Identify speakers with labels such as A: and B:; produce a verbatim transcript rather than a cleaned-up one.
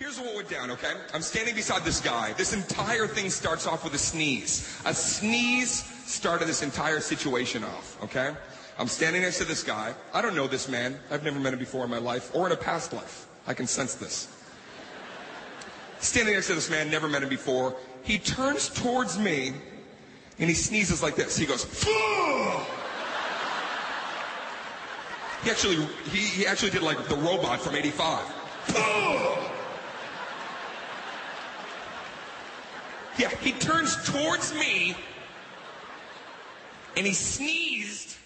A: Here's what went down, okay? I'm standing beside this guy. This entire thing starts off with a sneeze. A sneeze started this entire situation off, okay? I'm standing next to this guy. I don't know this man. I've never met him before in my life or in a past life. I can sense this. Standing next to this man, never met him before. He turns towards me and he sneezes like this. He goes, Phew! He actually, he, he actually did like the robot from eighty-five. Phew! Yeah, he turns towards me and he sneezed